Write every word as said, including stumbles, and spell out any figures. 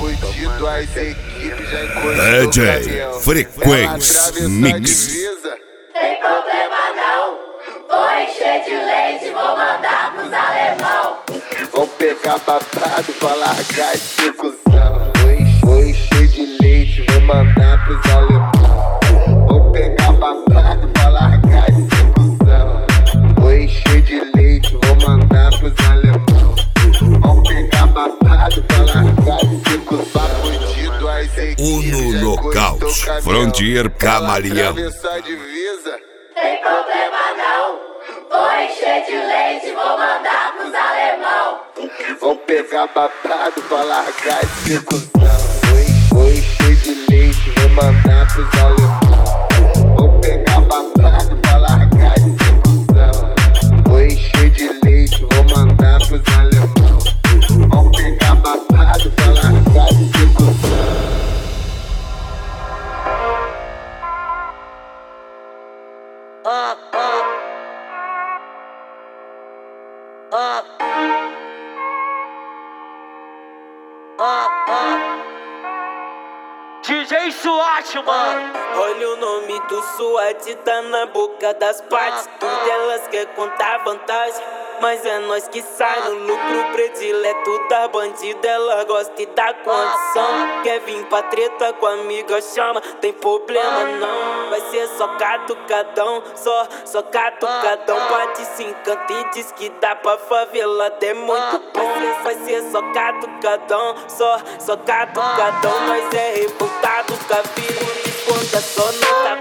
fudido, as equipes já encostou. D J Frequência Mix. Tem problema não, vou encher de leite, vou mandar pros alemão. Vou pegar babado pra largar esse cuzão. Vou encher de leite, vou mandar pros alemão. Vou pegar babado pra largar esse cuzão. Vou encher de leite, vou mandar pros alemão. Vou pegar babado pra largar esse cuzão. Fudido, as equipes Uno Nocaute, Frontier Camaleão. Tem problema não, vou encher de leite, vou mandar pros alemão. Vou pegar babado pra largar esse cuzão. Vou encher de leite, vou mandar pros alemão. Vou pegar babado pra largar esse cuzão. Vou encher de leite, vou mandar pros alemão. Vou pegar babado pra largar esse cuzão. Ah, ah. Ah, ah, ah. D J SWAT, mano. Olha o nome do SWAT, tá na boca das partes. Tudo elas quer contar vantagem, mas é nós que sai no lucro predileto da bandida. Ela gosta e dá condição. Quer vir pra treta com a amiga, chama, tem problema não. Vai ser só catucadão, só, só catucadão. Bate se encanta e diz que dá pra favela até muito bom. Vai ser só catucadão, só, só catucadão. Nós é revoltado com a vida, desconta só não tá